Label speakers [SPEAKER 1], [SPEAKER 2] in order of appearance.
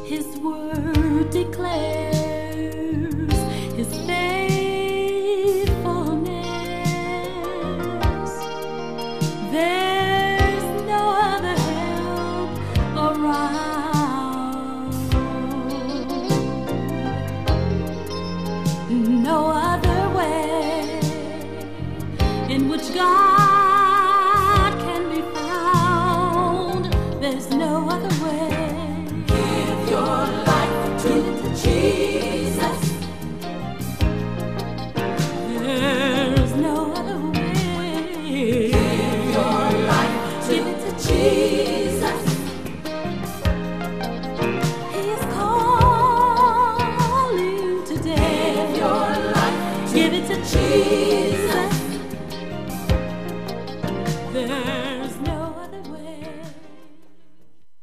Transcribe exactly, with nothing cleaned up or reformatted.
[SPEAKER 1] His word declares His faithfulness. There's no other help around, no other way in which God can be found. There's no other way.
[SPEAKER 2] Give your life to Jesus.
[SPEAKER 1] There's no other way.
[SPEAKER 2] Give your life to Jesus.
[SPEAKER 1] He is calling today.
[SPEAKER 2] Give your life
[SPEAKER 1] Give it to Jesus.